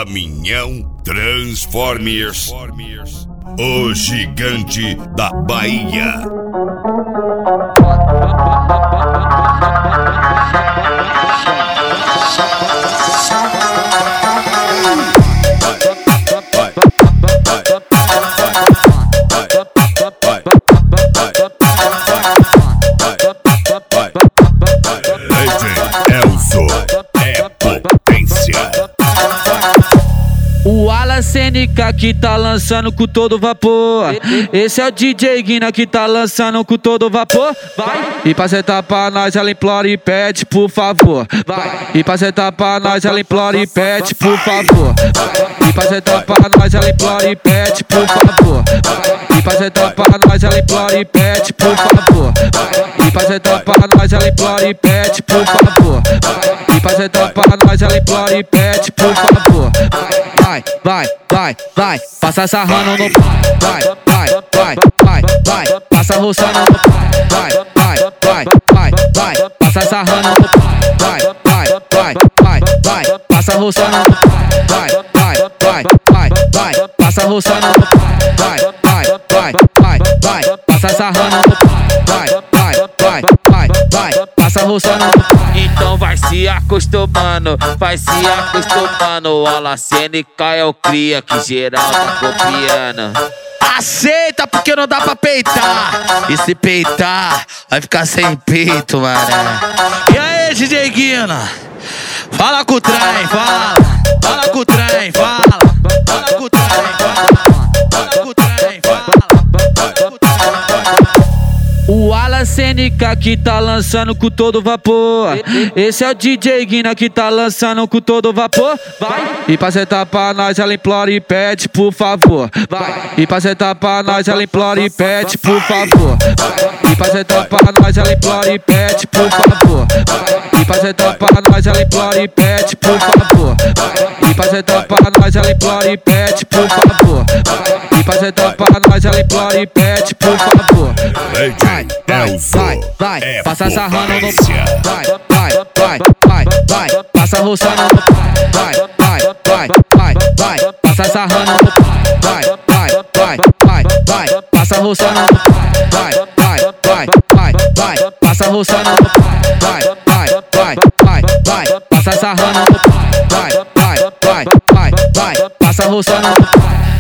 Caminhão Transformers, o gigante da Bahia. O Alan CNK que tá lançando com todo vapor. Esse é o DJ Guina que tá lançando com todo vapor. Vai! E pra sentar pra nós ela implora e pede por favor. Vai! E pra sentar pra nós ela implora e pede por favor. E pra sentar pra nós ela implora e pede por favor. E pra sentar pra nós ela implora e pede por favor. E pra sentar pra nós ela implora e pede por favor. E pra sentar pra nós ela implora e pede por favor. Vai, vai, vai, vai, passa sarrando no vai, vai, vai, vai, vai, passa roçando no vai, vai, vai, vai, vai, passa sarrando no vai, vai, vai, vai, vai, passa roçando no vai, vai, vai, vai, vai, passa roçando no vai, vai, vai, vai, vai, passa sarrando no vai, vai, vai, vai, vai, passa roçando no. Então vai se acostumando, vai se acostumando. O Alan CNK é o cria que geral tá copiando. Aceita porque não dá pra peitar. E se peitar, vai ficar sem peito, mano. E aí, DJ Guina? Fala com o trem, fala. Fala com o trem, fala. Fala com o trem, fala. Fala com o trem, fala. O Alan CNK que tá lançando com todo vapor. Esse é o DJ Guina que tá lançando com todo vapor. Vai! E pra sentar pra nós ela implora e pede por favor. Vai! E pra sentar pra nós ela implora e pede por favor. E pra sentar pra nós ela implora e pede por favor. E pra sentar pra nós ela implora e pede por favor. E pra sentar pra nós ela implora e pede por favor. E pra sentar pra nós ela implora e pede por favor. Vai, vai, vai, vai, passa sarrando no vai, vai, vai, vai, vai, passa roçando no vai, vai, vai, vai, vai, passa sarrando no vai, vai, vai, vai, vai, passa roçando no vai, vai, vai, vai, vai, passa roçando no vai, vai, vai, vai, vai, passa sarrando no vai, vai, vai, vai, vai, passa roçando no